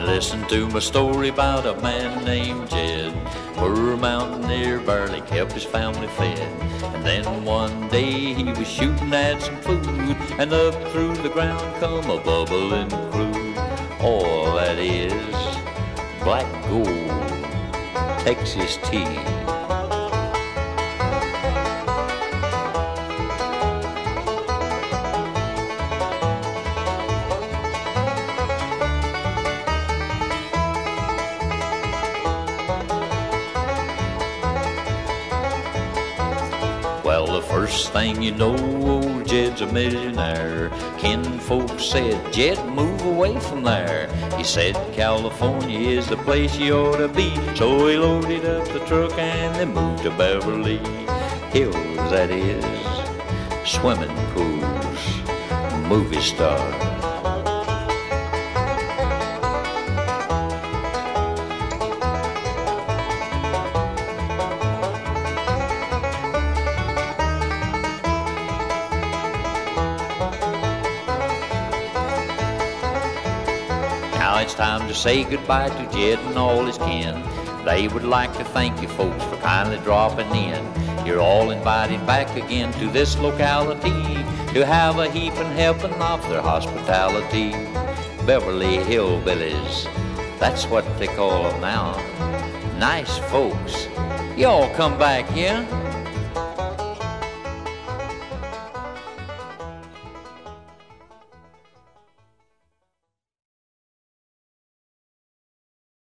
Listen to my story about a man named Jed. Poor mountaineer barely kept his family fed. And then one day he was shooting at some food, and up through the ground come a bubbling crude. All that is black gold, Texas tea. Well, the first thing you know, old Jed's a millionaire. Kinfolks said, Jed, move away from there. He said, California is the place you ought to be. So he loaded up the truck and they moved to Beverly Hills, that is, swimming pools, movie stars. Now it's time to say goodbye to Jed and all his kin. They would like to thank you folks for kindly dropping in. You're all invited back again to this locality to have a heaping helping of their hospitality. Beverly Hillbillies, that's what they call them now. Nice folks. Y'all come back here.